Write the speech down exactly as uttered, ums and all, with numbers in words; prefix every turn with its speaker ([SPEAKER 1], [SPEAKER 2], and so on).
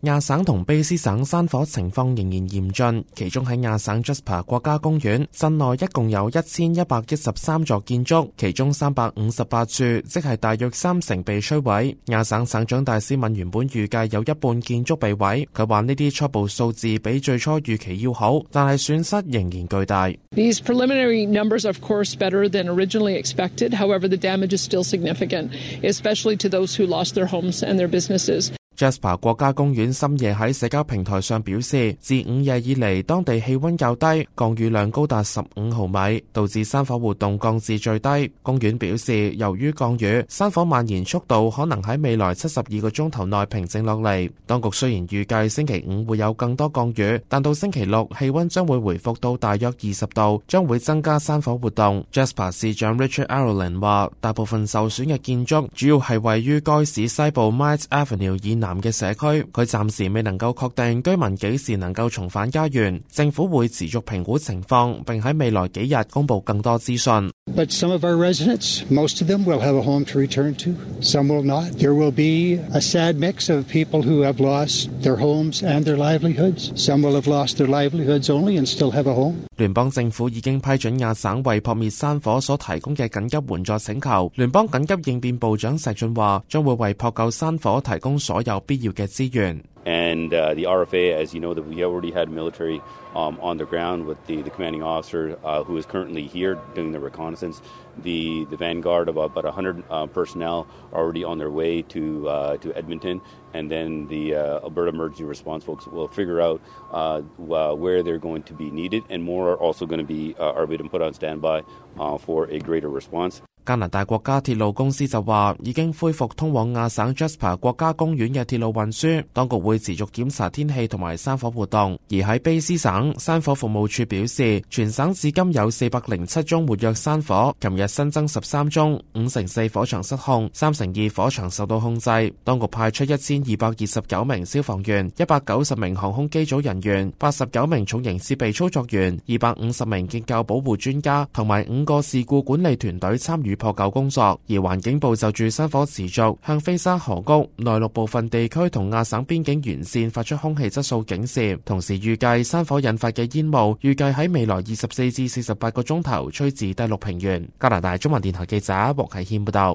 [SPEAKER 1] 亞省同卑斯省山火情況仍然嚴峻，其中喺亞省 Jasper 國家公園，鎮內一共有一千一百一十三座建築，其中三百五十八處，即係大約三成被摧毀。亞省省長戴斯敏原本預計有一半建築被毀，佢話呢啲初步數字比最初預期要好，但係損失仍然巨大。
[SPEAKER 2] These preliminary numbers are of course better than originally expected. However, the damage is still significant, especially to those who lost their homes and their businesses.
[SPEAKER 1] Jasper 國家公園深夜喺社交平台上表示，自午夜以嚟，當地氣溫較低，降雨量高達十五毫米，導致山火活動降至最低。公園表示，由於降雨，山火蔓延速度可能喺未來七十二個鐘頭內平靜落嚟。當局雖然預計星期五會有更多降雨，但到星期六氣溫將會回復到大約二十度，將會增加山火活動。Jasper 市長 Richard Arlen 話，大部分受損嘅建築主要係位於該市西部 Mite Avenue 以南嘅社區，佢暫時未能夠確定居民幾時能夠重返家園。政府會持續評估情況，並喺未來幾日公布更多資訊。
[SPEAKER 3] But some of our residents, most of them will have a home to return to. Some will not. There will be a sad mix of people who have lost their homes and their livelihoods. Some will have lost their livelihoods only and still have a home.
[SPEAKER 1] 聯邦政府已經批准亞省為撲滅山火所提供嘅緊急援助請求。聯邦緊急應變部長石俊話，將會為撲救山火提供所有必要嘅資源。
[SPEAKER 4] And uh, the R F A, as you know, that we already had military um, on the ground with the, the commanding officer uh, who is currently here doing the reconnaissance. The, the vanguard of about one hundred uh, personnel are already on their way to, uh, to Edmonton. And then the uh, Alberta Emergency Response folks will figure out uh, where they're going to be needed. And more are also going to be uh, are being put on standby uh, for a greater response.
[SPEAKER 1] 加拿大國家鐵路公司就話已經恢復通往亞省 Jasper 國家公園嘅鐵路運輸，當局會持續檢查天氣同埋山火活動。而喺卑斯省，山火服務處表示，全省至今有四百零七宗活躍山火，琴日新增十三宗，五成四火場失控，三成二火場受到控制。當局派出一千二百二十九名消防員、一百九十名航空機組人員、八十九名重型設備操作員、二百五十名結構保護專家同埋五個事故管理團隊參與破救工作，而環境部就住山火持續，向菲沙河谷、內陸部分地區同亞省邊境沿線發出空氣質素警示，同時預計山火引發嘅煙霧預計喺未來二十四至四十八個鐘頭吹至第六平原。加拿大中文電台記者黃啟謙報道。